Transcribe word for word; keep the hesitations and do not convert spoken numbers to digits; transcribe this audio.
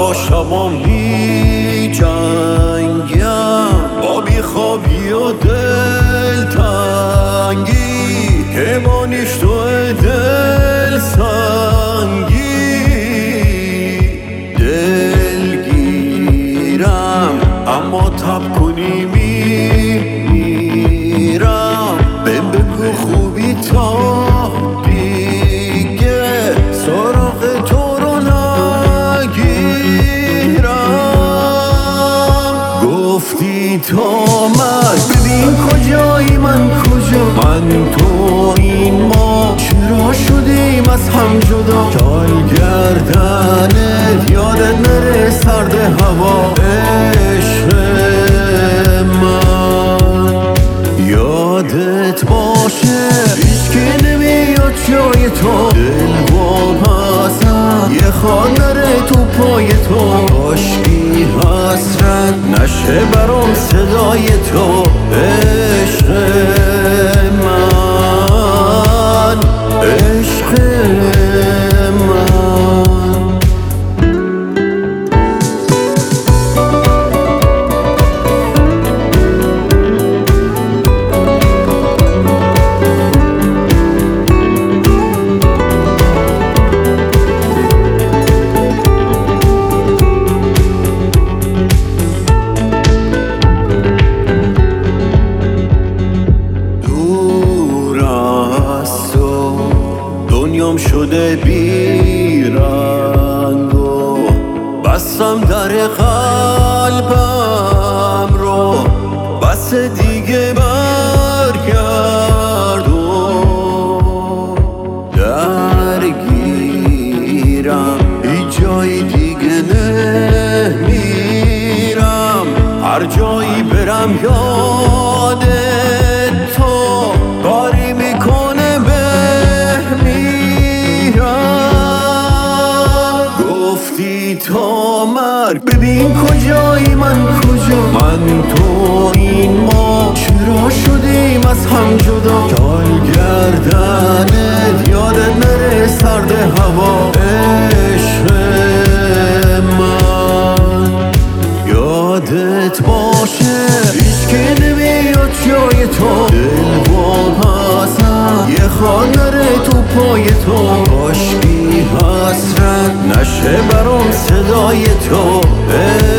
با شبام می جنگم، با بیخوابی و دل تنگی، پیمانیش توی دل سنگی. دلگیرم اما تب کنی میرم، بهم بگو خوبی تا دیگه سراغ تو رو نگیرم. گفتی تا مرگ، ببین کجایی من کجا، من تو این ما چرا شدیم از هم جدا. چال گردنت یادت نره سرد هوا، عشق من یادت باشه هیچکی نمیاد جای تو. دل وابستم یه خار نره تو پای تو، کاشکی حسرت نشه برام صدای تو. عشق من، عشق من. دنیام شده بیرنگ و بستم در قلبم رو، بس دیگه برگرد و درگیرم، هیچ جایی دیگه نمیرم. هر جایی برم یادت تو کاری میکنه گفتی تا مرگ، ببین کجایی من کجا، من تو این ما چرا شدیم از هم جدا. چال گردنت یادت نره سرد هوا، عشق من یادت باشه هیچکی نمیاد جای تو. دل وابستم یه خار نره تو پای تو، کاشکی حسرت نشه برام صدای تو.